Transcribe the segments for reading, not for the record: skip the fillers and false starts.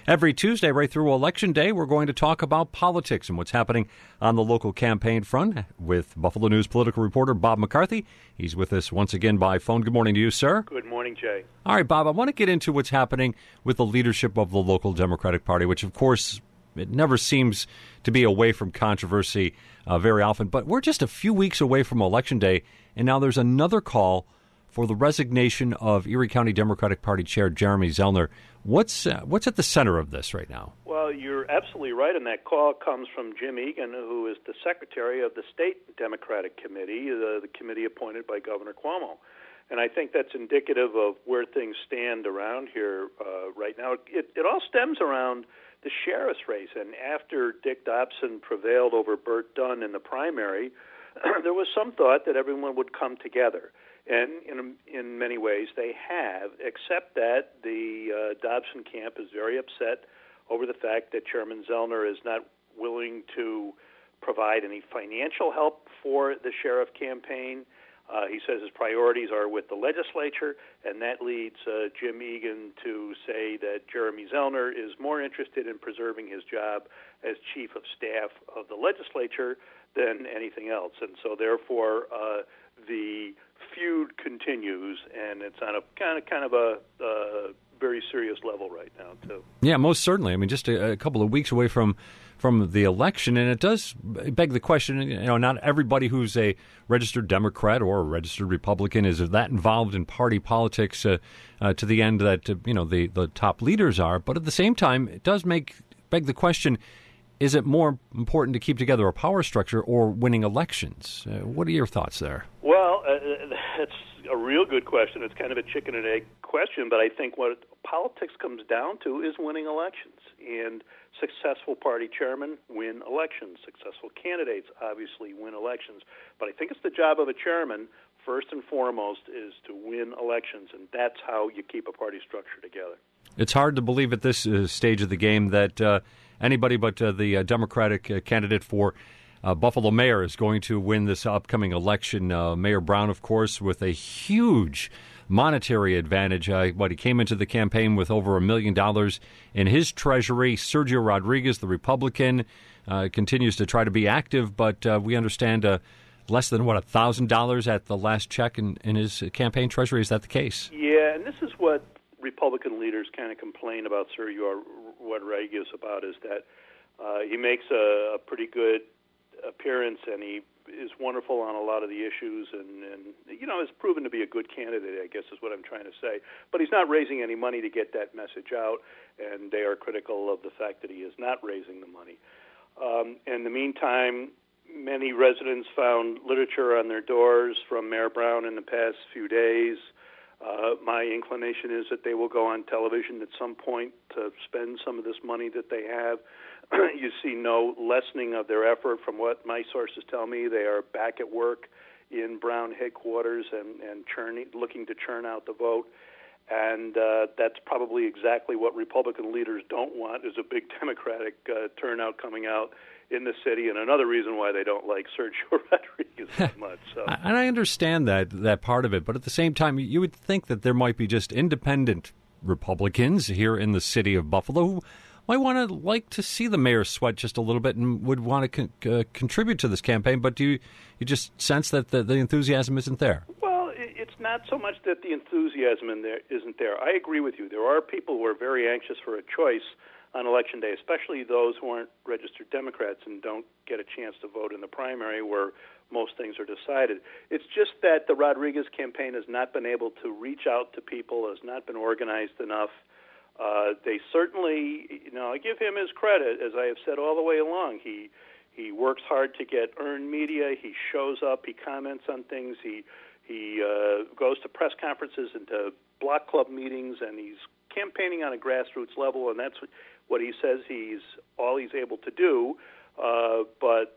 Every Tuesday, right through Election Day, we're going to talk about politics and what's happening on the local campaign front with Buffalo News political reporter Bob McCarthy. He's with us once again by phone. Good morning to you, sir. Good morning, Jay. All right, Bob, I want to get into what's happening with the leadership of the local Democratic Party, which, of course, it never seems to be away from controversy very often. But we're just a few weeks away from Election Day, and now there's another call for the resignation of Erie County Democratic Party Chair Jeremy Zellner. What's at the center of this right now? Well, you're absolutely right, and that call comes from Jim Egan, who is the secretary of the State Democratic Committee, the committee appointed by Governor Cuomo. And I think that's indicative of where things stand around here right now. It all stems around the sheriff's race, and after Dick Dobson prevailed over Burt Dunn in the primary, there was some thought that everyone would come together. And in many ways they have, except that the Dobson camp is very upset over the fact that Chairman Zellner is not willing to provide any financial help for the sheriff campaign. He says his priorities are with the legislature, and that leads Jim Egan to say that Jeremy Zellner is more interested in preserving his job as chief of staff of the legislature than anything else. And so therefore the feud continues, and it's on a kind of a very serious level right now, too. Yeah, most certainly. I mean, just a couple of weeks away from the election, and it does beg the question, not everybody who's a registered Democrat or a registered Republican is that involved in party politics to the end that, the top leaders are. But at the same time, it does beg the question, is it more important to keep together a power structure or winning elections? What are your thoughts there? Well, that's a real good question. It's kind of a chicken and egg question, but I think what politics comes down to is winning elections. And successful party chairmen win elections. Successful candidates obviously win elections. But I think it's the job of a chairman, first and foremost, is to win elections, and that's how you keep a party structure together. It's hard to believe at this stage of the game that anybody but the Democratic candidate for Buffalo mayor is going to win this upcoming election. Mayor Brown, of course, with a huge monetary advantage. He came into the campaign with over $1 million in his treasury. Sergio Rodriguez, the Republican, continues to try to be active, but we understand less than, $1,000 at the last check in his campaign treasury. Is that the case? Yeah, and this is what Republican leaders kind of complain about Sergio Rodriguez about, is that he makes a pretty good appearance, and he is wonderful on a lot of the issues, and has proven to be a good candidate, I guess is what I'm trying to say. But he's not raising any money to get that message out, and they are critical of the fact that he is not raising the money. In the meantime, many residents found literature on their doors from Mayor Brown in the past few days. My inclination is that they will go on television at some point to spend some of this money that they have. You see no lessening of their effort. From what my sources tell me, they are back at work in Brown headquarters and looking to churn out the vote. And that's probably exactly what Republican leaders don't want, is a big Democratic turnout coming out in the city, and another reason why they don't like Sergio Rodriguez that much. So. And I understand that part of it, but at the same time, you would think that there might be just independent Republicans here in the city of Buffalo who might want to like to see the mayor sweat just a little bit and would want to contribute to this campaign, but do you just sense that the enthusiasm isn't there? Well, it's not so much that the enthusiasm isn't there. I agree with you. There are people who are very anxious for a choice on Election Day, especially those who aren't registered Democrats and don't get a chance to vote in the primary where most things are decided. It's just that the Rodriguez campaign has not been able to reach out to people, has not been organized enough. They certainly, I give him his credit, as I have said all the way along. He works hard to get earned media. He shows up. He comments on things. He goes to press conferences and to block club meetings, and he's campaigning on a grassroots level, and that's what he says he's able to do. But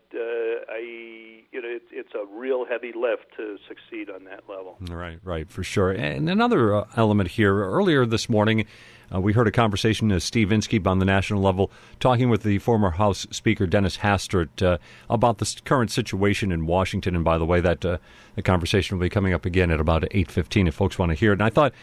it's a real heavy lift to succeed on that level. Right, for sure. And another element here, earlier this morning, we heard a conversation, Steve Inskeep on the national level, talking with the former House Speaker Dennis Hastert about the current situation in Washington. And by the way, that the conversation will be coming up again at about 8:15 if folks want to hear it. And I thought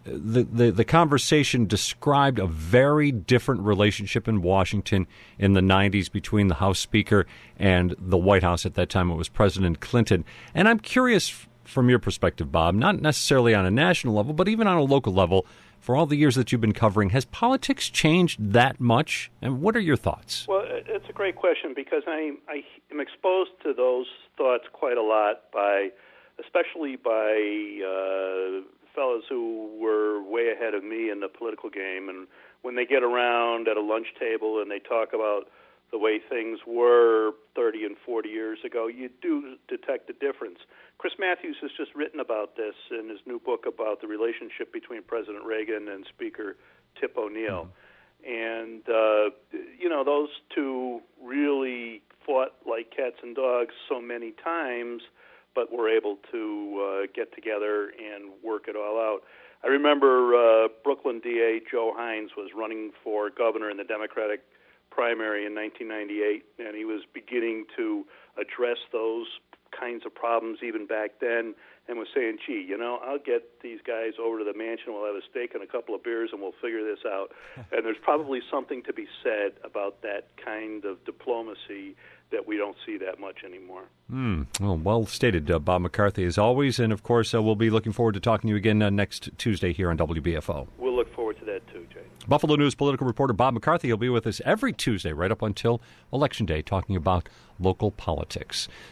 the conversation described a very different relationship in Washington in the 90s between the House Speaker and the White House. At that time, it was President Clinton. And I'm curious from your perspective, Bob, not necessarily on a national level, but even on a local level, for all the years that you've been covering, has politics changed that much? And what are your thoughts? Well, it's a great question because I am exposed to those thoughts quite a lot especially by fellows who were way ahead of me in the political game. And when they get around at a lunch table and they talk about the way things were 30 and 40 years ago, you do detect a difference. Chris Matthews has just written about this in his new book about the relationship between President Reagan and Speaker Tip O'Neill. And, those two really fought like cats and dogs so many times, but were able to get together and work it all out. I remember Brooklyn DA Joe Hines was running for governor in the Democratic primary in 1998, and he was beginning to address those kinds of problems even back then, and was saying, gee, I'll get these guys over to the mansion, we'll have a steak and a couple of beers, and we'll figure this out. And there's probably something to be said about that kind of diplomacy that we don't see that much anymore. Well stated, Bob McCarthy, as always. And, of course, we'll be looking forward to talking to you again next Tuesday here on WBFO. We'll look forward to that, too, Jay. Buffalo News political reporter Bob McCarthy. He'll be with us every Tuesday right up until Election Day talking about local politics.